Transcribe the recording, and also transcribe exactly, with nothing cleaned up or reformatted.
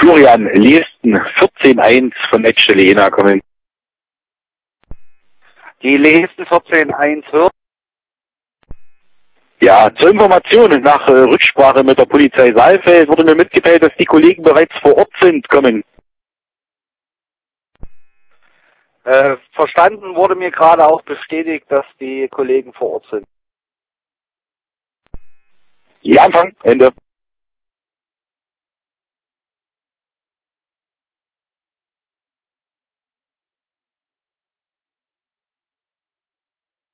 Florian Lesten, vierzehn eins von Edstelle Jena kommen. Die Lesten vierzehn eins hört. Ja, zur Information, nach äh, Rücksprache mit der Polizei Saalfeld wurde mir mitgeteilt, dass die Kollegen bereits vor Ort sind, kommen. Äh, verstanden wurde mir gerade auch bestätigt, dass die Kollegen vor Ort sind. Ja, Anfang, Ende.